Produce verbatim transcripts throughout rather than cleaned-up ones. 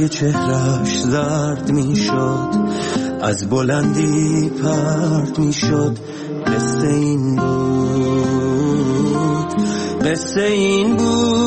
های چهرش زرد می شد، از بلندی پرد می شد. قصه این بود، قصه این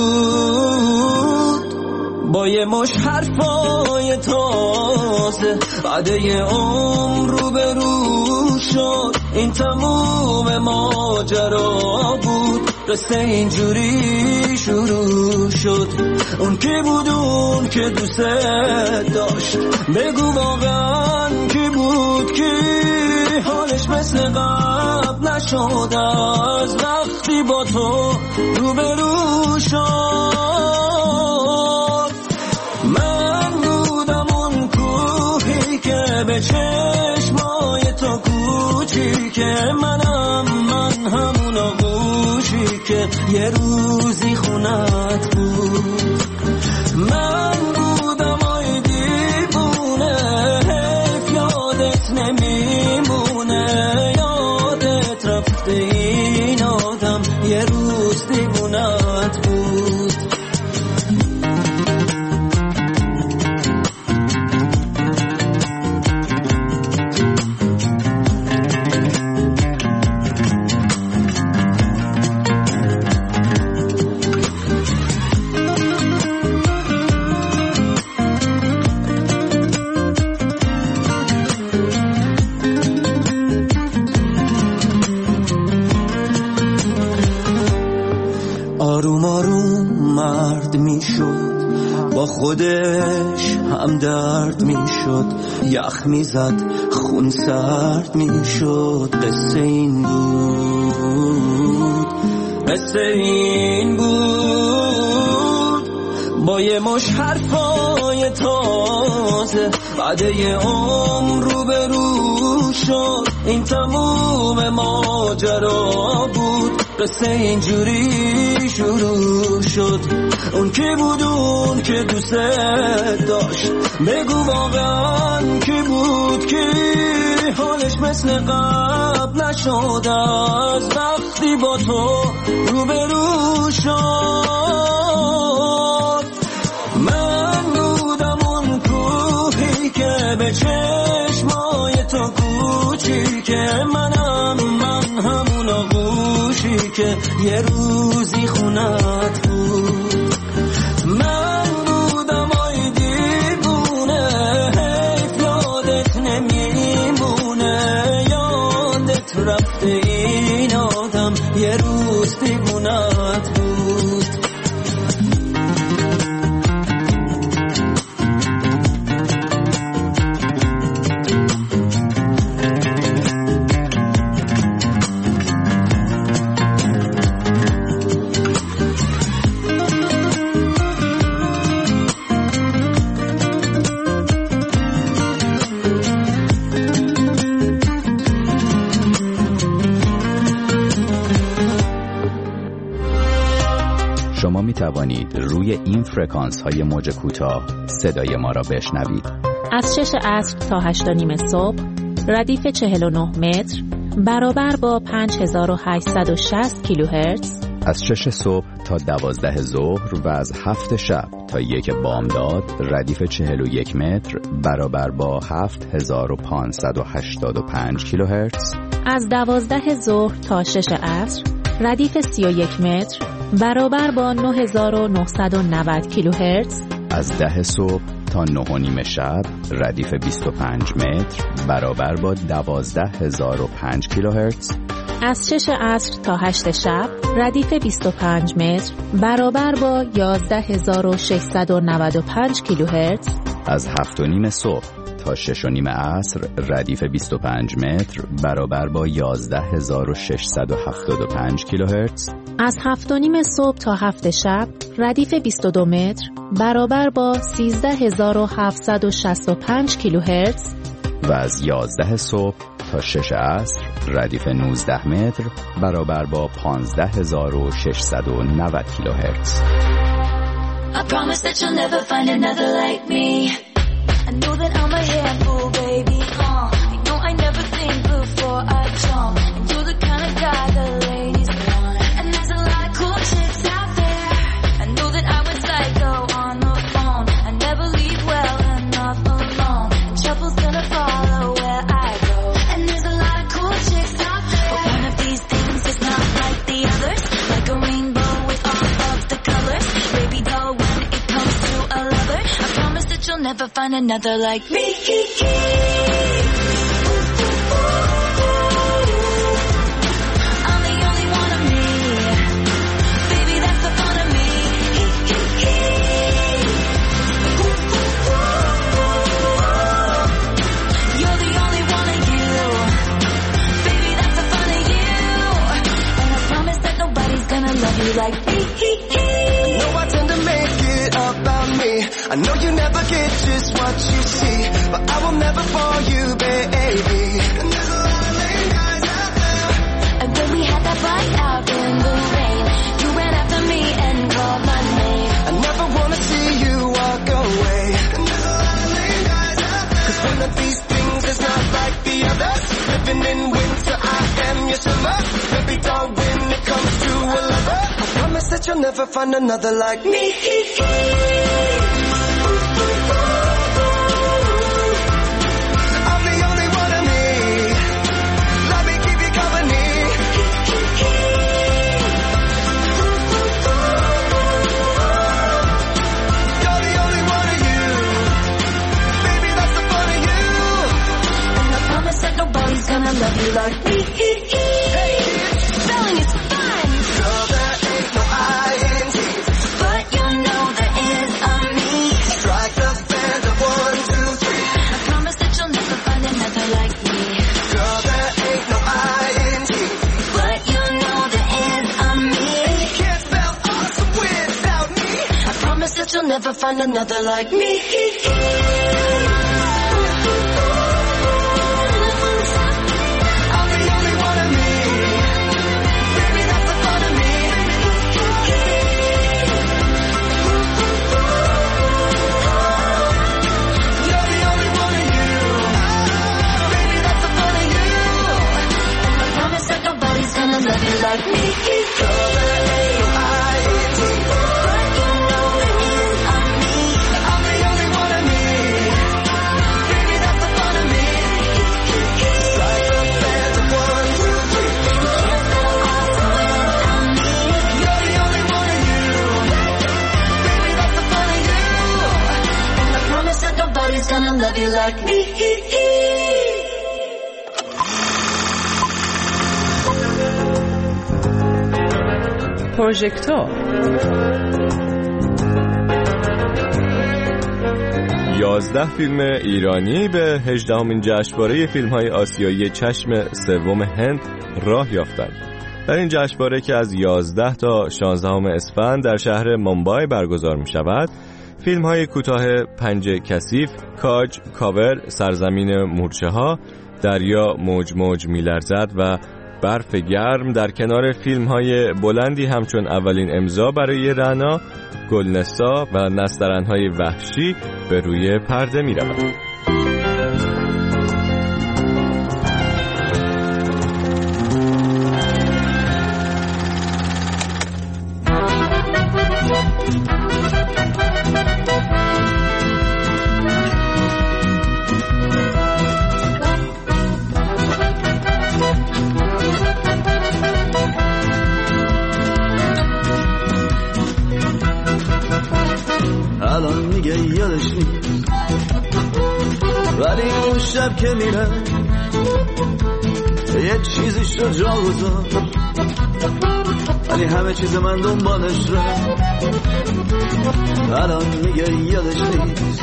بود. با یه مش حرفای تازه بعده عمر رو به رو شد. این تموم ماجرا بود، قصه اینجوری شروع شد. اون کی بود اون که دوست داشت؟ بگو واقعا کی بود کی؟ حالش مثل قبل نشد از وقتی با تو روبرو شد. من بودم اون کوهی که به چشمای تو کوچیکه، منم من همون آغوشی که یه روزی خونت بود. من بودم آی دیوونه، حیف یادت نمیمونه، یادت رفته این آدم یه روز دیوونت بود. آروم آروم مرد می شد، با خودش هم درد می شد. یخ می زد خون سرد می شد. قصه این بود، قصه این بود. با یه مش حرفای تازه بعده عمر رو به رو شد. این تموم ماجرا بود، قصه اینجوری شروع شد. اون کی بود اون که دوست داشت؟ بگو واقعا کی بود کی؟ حالش مثل قبل نشد از وقتی با تو روبرو شد. من بودم اون کوهی که به چشمای تو کوچیکه، منم من همون آغوشی که یه روزی خونت بود. من بودم آی دیوونه، حیف یادت نمیمونه، یادت رفته این آدم یه روز دیوونت بود. شما می توانید روی این فرکانس های موج کوتاه صدای ما را بشنوید. از شش عصر تا هشت و نیم صبح، ردیف چهل و نه متر برابر با پنج هزار و هشتصد و شصت کیلوهرتز. از شش صبح تا دوازده ظهر و از هفت شب تا یک بامداد، ردیف چهل و یک متر برابر با هفت هزار و پانصد و هشتاد و پنج کیلوهرتز. از دوازده ظهر تا شش عصر، ردیف سی و یک متر برابر با نه هزار و نهصد و نود کیلوهرتز. از ده صبح تا نه و نیم شب، ردیف بیست و پنج متر برابر با دوازده هزار و پنج کیلوهرتز. از شش عصر تا هشت شب، ردیف بیست و پنج متر برابر با یازده هزار و ششصد و نود و پنج کیلوهرتز. از هفت و نیم صبح تا شش و نیم عصر، ردیف بیست و پنج متر برابر با یازده هزار و ششصد و هفتاد و پنج کیلوهرتز. از هفت و نیم صبح تا هفت شب، ردیف بیست و دو متر برابر با سیزده هزار و هفتصد و شصت و پنج کیلوهرتز. و از یازده صبح تا شش عصر، ردیف نوزده متر برابر با پانزده هزار و ششصد و نود کیلوهرتز. I promise that you'll never find another like me. I know that I'm a handful, baby. Uh, you know I never think before I jump, and you're the kind of guy the ladies want. And there's a lot of cool chicks out there. I know that I was psycho on the phone. I never leave well never find another like me. I'm the only one of me. Baby, that's the fun of me. You're the only one of you. Baby, that's the fun of you. And I promise that nobody's gonna love you like me. I know I tend to make it about me. I know you never get just what you see, but I will never fall you, baby. And there's a lot of lame guys out there. And when we had that fight out in the rain, you ran after me and called my name. I never wanna see you walk away. And there's a lot of lame guys out there. Cause one of these things is not like the others. Living in winter, I am your summer. Baby doll when it comes to a lover. I promise that you'll never find another like me. I'm the only one of me. Let me keep you company. You're the only one of you. Baby, that's the fun of you. And I promise that nobody's gonna love you like me. Spelling is fun. Girl, there ain't no I in T. But you know there is a me. Strike the band of one, two, three. I promise that you'll never find another like me. Girl, there ain't no I in T. But you know there is a me. You can't spell awesome without me. I promise that you'll never find another like me. I'm the only one of me. Baby, that's the fun of me. You're the only one of you. Baby, that's the fun of you. And I promise that nobody's gonna love you like me. Girl, there ain't no I in T. But you know there is a me. I'm the only one of me. Baby, that's the fun of me. Strike the band of one, two, three. Can't spell awesome without me. You're the only one of you. Baby, that's the fun of you. And I promise that nobody's gonna love you like me. پروژکتور یازده فیلم ایرانی به هجدهمین جشنواره فیلم‌های آسیایی چشم سوم هند راه یافتند. در این جشنواره که از یازده تا شانزدهم اسفند در شهر مومبای برگزار می‌شود، فیلم‌های کوتاه پنج کثیف، کاج، کاور، سرزمین مورچه‌ها، دریا موج موج می‌لرزد و برف گرم در کنار فیلم‌های بلندی همچون اولین امضا برای رعنا، گلنسا و نسترن‌های وحشی به روی پرده می‌روند. الان میگه یادش نیست، ولی اون شب که میره یه چیزی شد جا گذار، ولی همه چیز من دنبالش ره. الان میگه یادش نیست،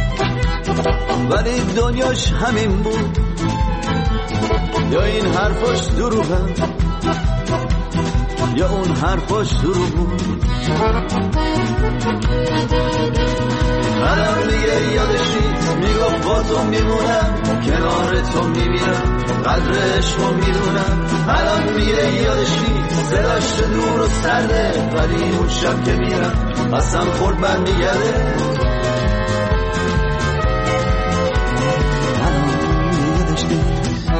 ولی دنیاش همین بود، یا این حرفاش دروغه یا اون حرفاش دروغ بود. الان میگه یادش نیست، میگفت با تو میمونم، کنار تو میمیرم، قدر عشقو میدونم. الان میگه یادش نیست، صداش دور و سرده، ولی اون شب که میرم قسم خورد برمیگرده. الان میگه یادش نیست.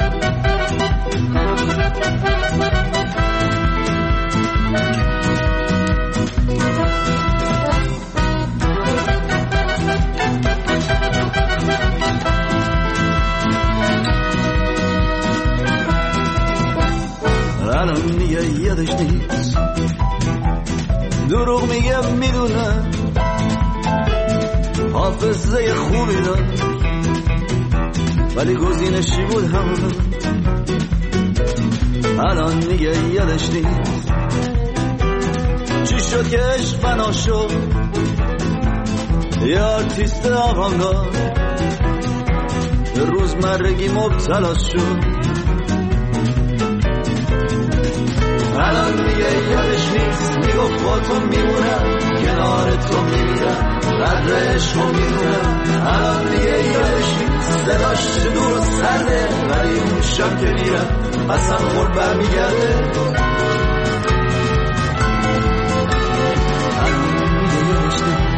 الان میگه یادش نیست، دروغ میگه میدونم، حافظه خوبی داشت ولی گزینشی بود همون. الان دیگه یادش نیست چی شد که عشق بنا شد، یه آرتیست آوانگارد به روزمرگی مبتلا شد. الان دیگه یادش نیست میگفت با تو میمونم، کنار تو میمیرم، قدر عشقو میدونم. الان دیگه یادش نیست صداش دور و سرده، ولی اون شب که میرم قسم خورد برمیگرده. الان دیگه یادش نیست.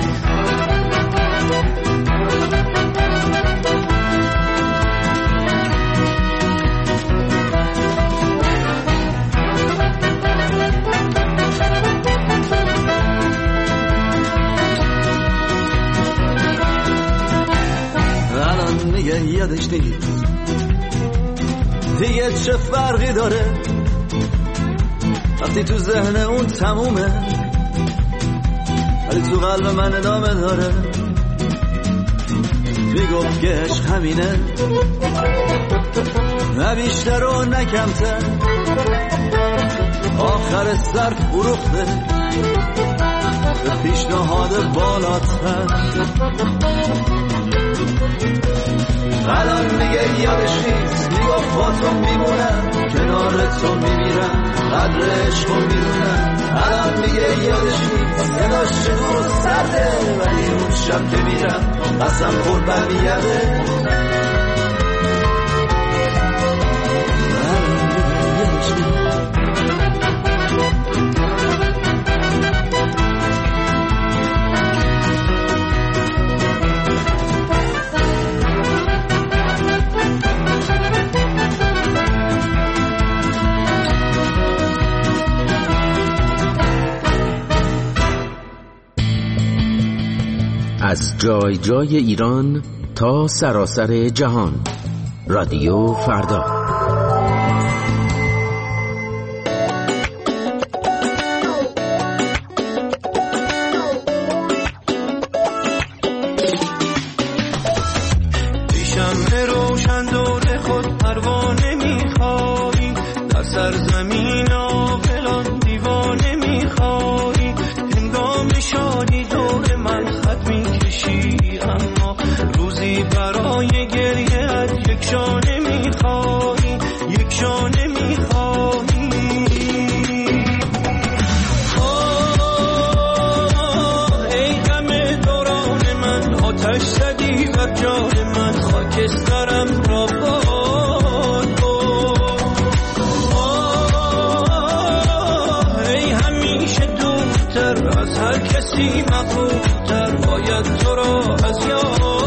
دیگه یادش نیست دیگه چه فرقی داره وقتی تو ذهن اون تمومه، ولی تو قلب من ادامه داره. میگفت که عشق همینه، نه بیشتر و نه کمتر، آخر سر فروخته به پیشنهاد بالاتر. الان دیگه یادش نیست میگفت با تو میمونم، کنار تو میمیرم، قدر عشقو میدونم. الان دیگه یادش نیست صداش دور و سرده، ولی اون شب که میرم قسم خورد برمیگرده. الان دیگه یادش نیست. از جای جای ایران تا سراسر جهان، رادیو فردا. شمع روشن دور خود پروانه میخوایی، در سرزمین عاقلان دیوانه میخوایی. هنگام شادی دور من خط میکشی، اما روزی برای گریه یک شانه میخوایی، یک شانه میخوایی. آه ای غم دوران من، آتش زدی بر جان من، خاکسترم را باد برد. آه ای همیشه دورتر از هر کسی مغرورتر، باید تو را از یاد برد.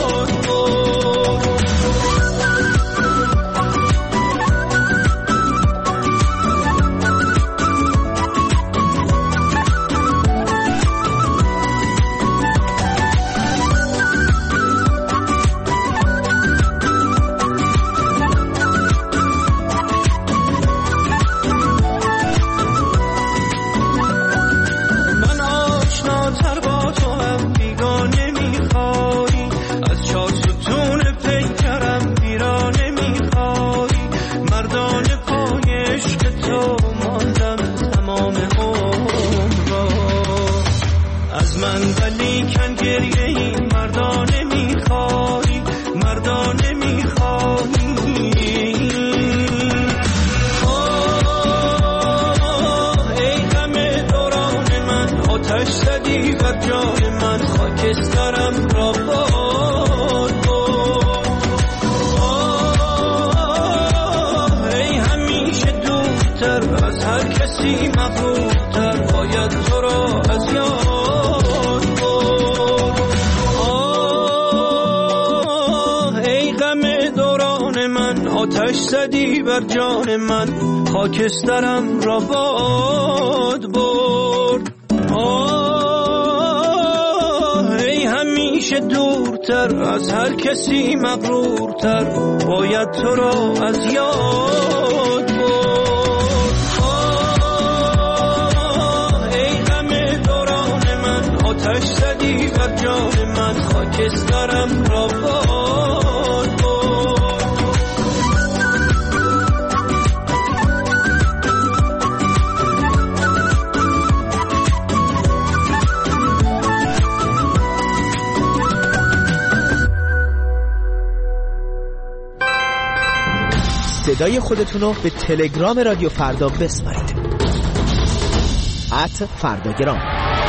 من آشناتر با تو هم بیگانه میخوایی، از چار ستون پیکرم ویرانه میخوایی. مردان پای عشق تو ماندم تمام عمر را، از من ولی کن گریه ای مردانه میخوایی، مردانه میخوایی. آه ای غم دوران من، آتش زدی بر جان من، خاکسترم را باد برد. آه ای همیشه دورتر از هر کسی مغرورتر، باید تو را از یاد برد. آه ای غم دوران من، آتش زدی بر جان من، خاکسترم را باد برد. آه ای همیشه دورتر از هر کسی مغرورتر، باید تو را از یاد برد. آه ای غم دوران من، آتش زدی بر جان من، صدای خودتون رو به تلگرام رادیو فردا بسپارید. ات فرداگرام.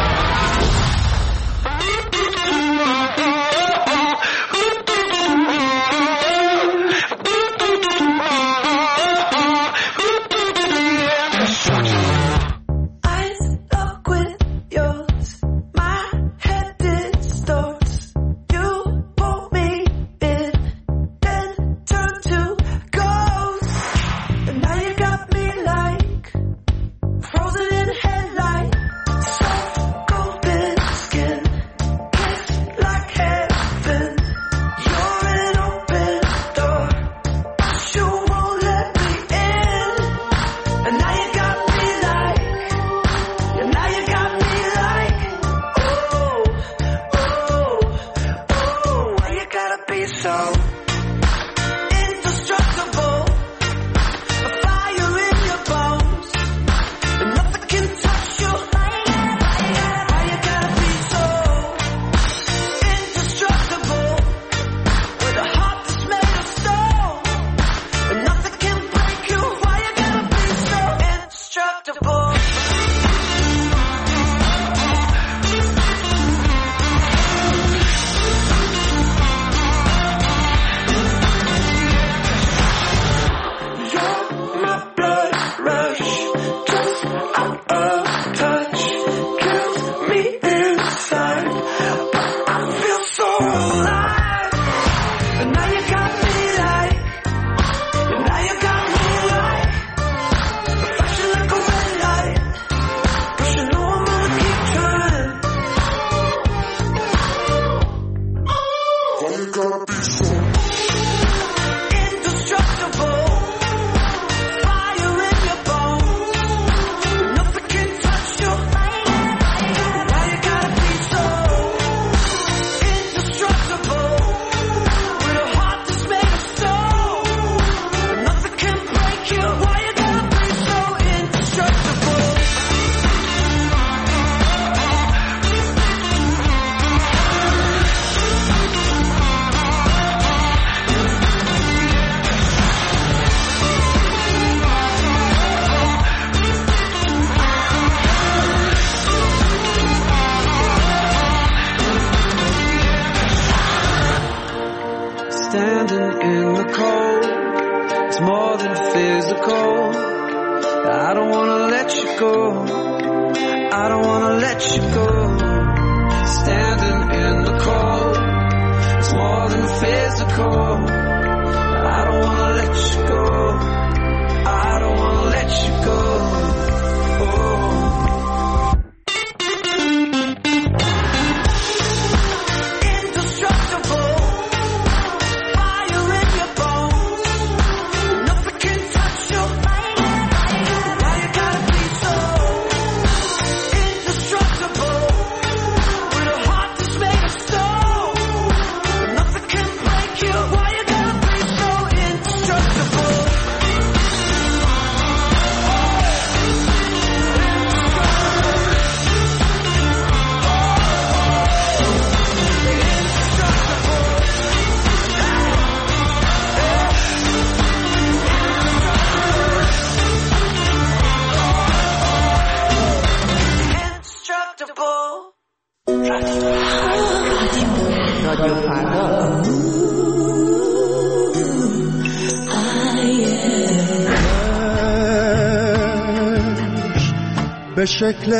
به شکل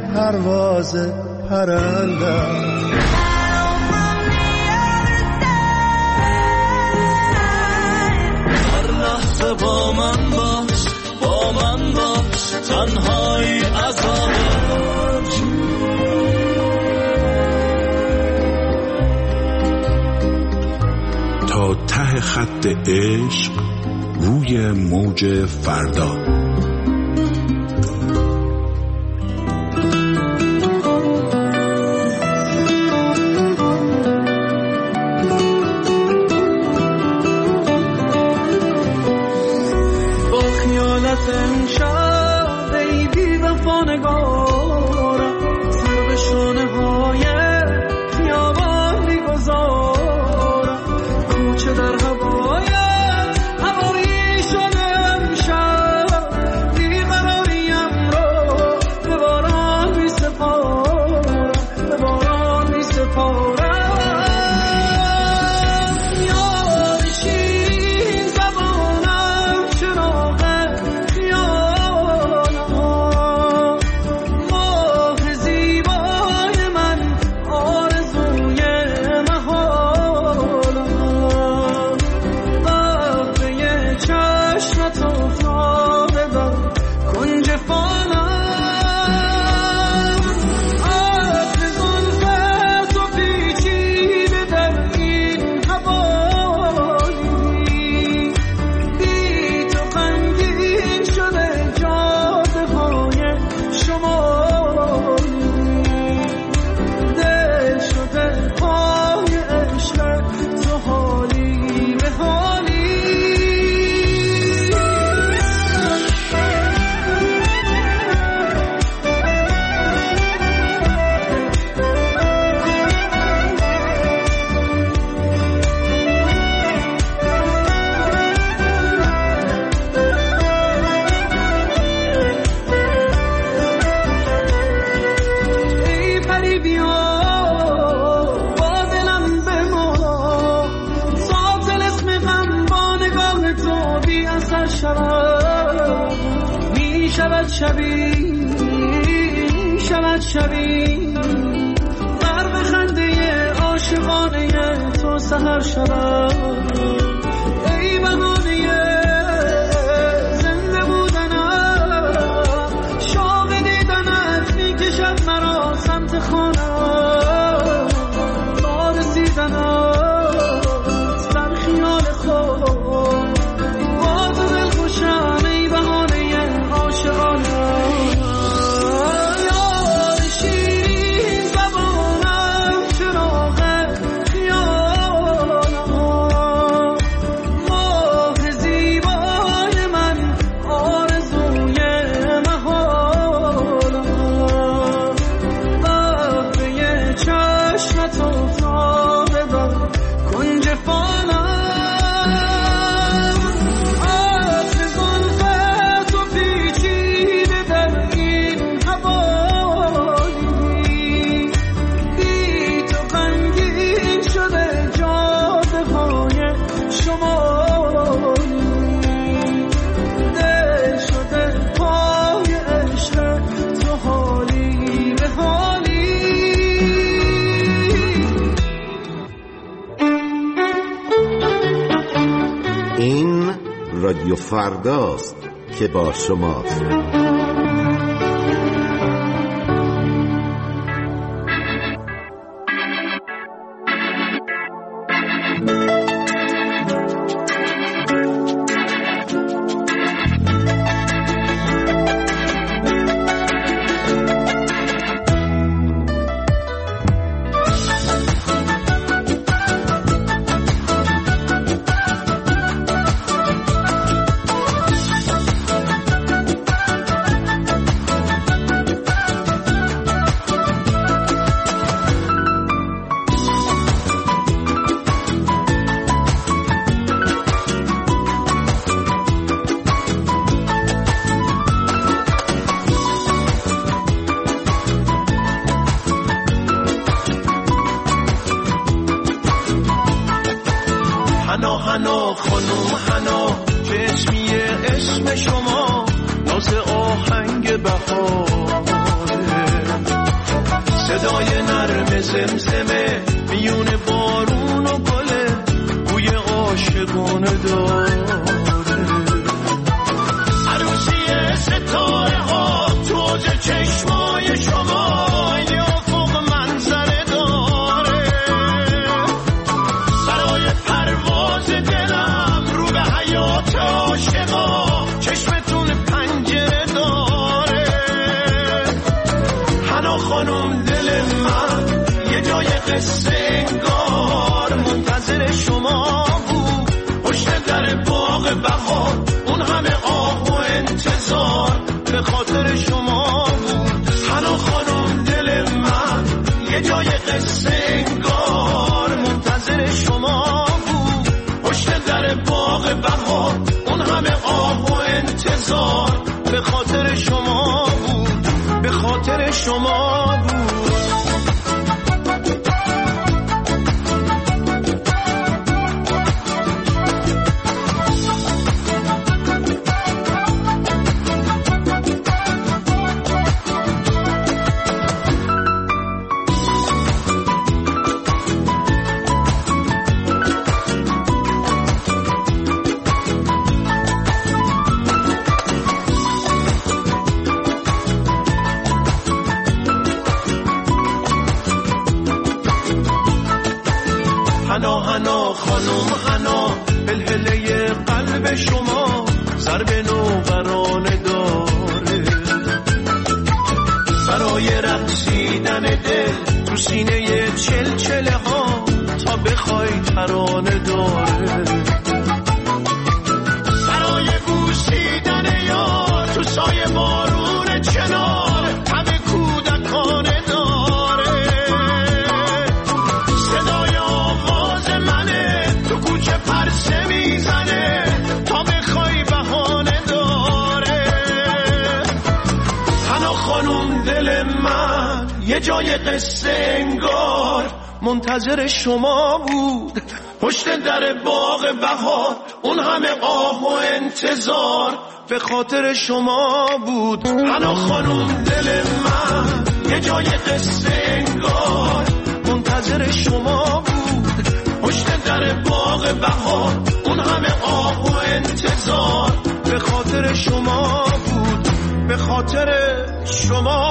پرواز پرنده هر لحظه با من باش با من باش تنهایی عذابش تا ته خط عشق روی موج فردا. امشب ای بی وفا نگارم سر به شانه های خیابان میگذارم کوچه در هوایت هوایی شده شود می شود شبی می شود شبی غرق خنده عاشقانه تو سحر شود ای بهانه زنده بودنم شوق دیدنت می کشد مرا سمت خانم با رسیدنم در خیال خود با تو دل خوشم ای بهانه عاشقانه یار شیرین زبانم چراغ خیالم ماه زیبای من آرزوی محالم قهوه چشمت افتاده در کنج فالم عطر زلف تو پیچیده در این حوالی بی تو غمگین شده جاده های شمالی دل شده پای عشق تو حالی به حالی این رادیو فرداست که با شماست. حنا حنا خانم حنا چشمیه اسم شما ناز آهنگ بهاره صدای نرم زمزمه میون بارون و گله بوی عاشقانه داره عروسی ستاره ها توج چشمای شما یا فوق منظره داره برای پرواز دلم رو به حیات عاشقا چشمتون پنجره داره حنا خانم دل من یه جای قصه انگار منتظر شما بود پشت در باغ بهار اون همه آه و انتظار به خاطر شما بود حنا خانم دل من یه جای قصه انگار منتظر شما بود پشت در باغ بهار اون همه آه و انتظار به خاطر شما بود به خاطر شما بود حنا حنا خانم حنا هلهله قلب شما ضرب نوبرانه داره برای رقصیدن دل تو سینه چلچله ها تا بخوای ترانه داره برای بوسیدن یار تو سایه بارون چنار تب کودکانه داره صدای آواز منه تو کوچه پرسه میزنه تا بخوای بهانه داره حنا خانم دل من یه جای قصه انگار منتظر شما بود. پشت در باغ بهار اون همه آه و انتظار به خاطر شما بود. حنا خانم دل من یه جای قصه انگار منتظر شما بود. پشت در باغ بهار اون همه آه و انتظار به خاطر شما بود، به خاطر شما